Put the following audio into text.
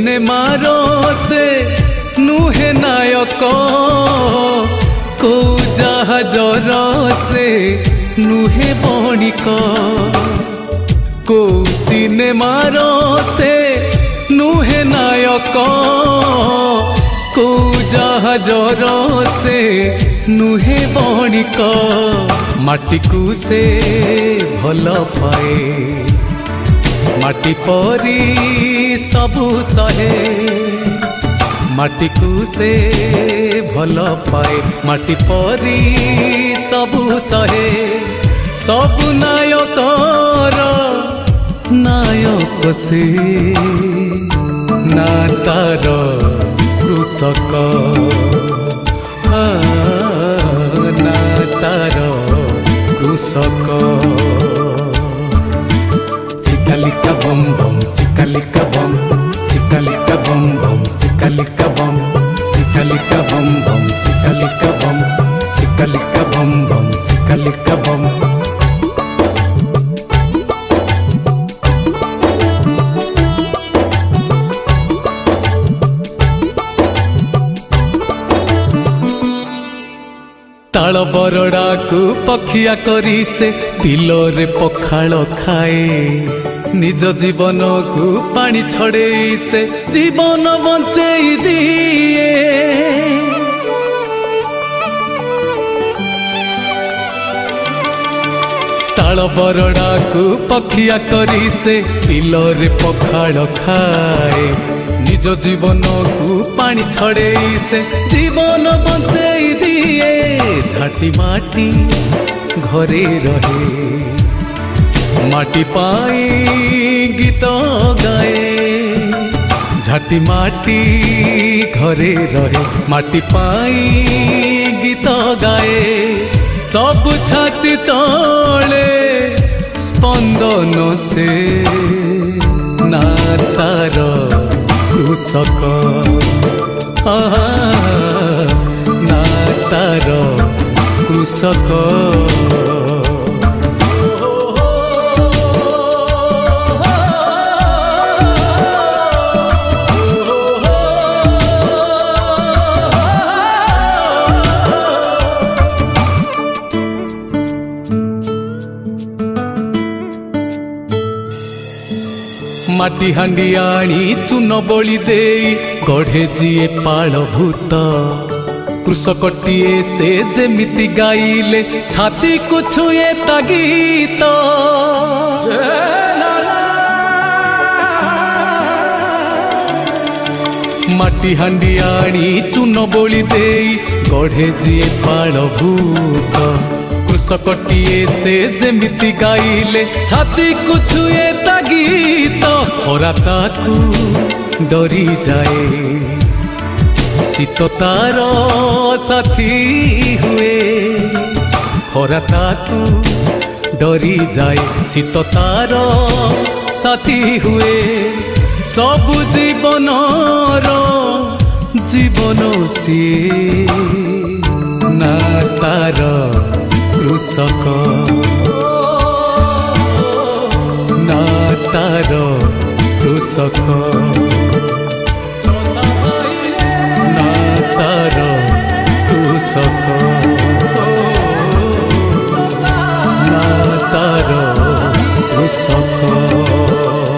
सिनेमार से नुहे नायक को जहाजर से नुहे बणिक को सिनेमार से नुहे नायक को जहाजर से नुहे बणिक माटी को से भल पाए माटी परी सबु सहे माटी को से भल पाए माटी परी सबु सहे सबु नायकर नायक से ना तार कृषक ना तार कृषक चिकालिका बम बम चिकालिका बम चिकालिका बम बम चिकालिका बम चिकालिका बम बम चिकालिका बम चिकालिका बम बम चिकालिका बम ताल बरड़ा को पखिया करी से दिलरे पखाल खाए निज जीवन को पानी छड़े से जीवन बंचई दिए ताल बरड़ा को पखिया करी से दिलरे पखाल खाए निज जीवन को पानी छड़े से जीवन बंचई दिए झाटी माटी घरे रहे माटी पाई गीत गाए झाटी माटी घरे रहे माटी पाई गीत गाए सब छाती तले स्पंदन से ना तार कृषक ना तार कृषक माटी हांडी आनी चून बोली दे गढ़े जीए पाल भूत कृषकटीए से जेमिति गाइले छाती को छुए ता गीत माटी हांडी आनी चून बोली दे गढ़े जीए पाल भूत कृषकटीए से जेमिति गाइले छाती को छुए ता गीत खरा ताकू डरी जाए शीत तार साथी हुए खरा ताकू डरी जाए शीत तार साथी हुए सब जीवन जीवन सी ना तार कृषक ना तार कृषक ना तार कृषक ना तार कृषक।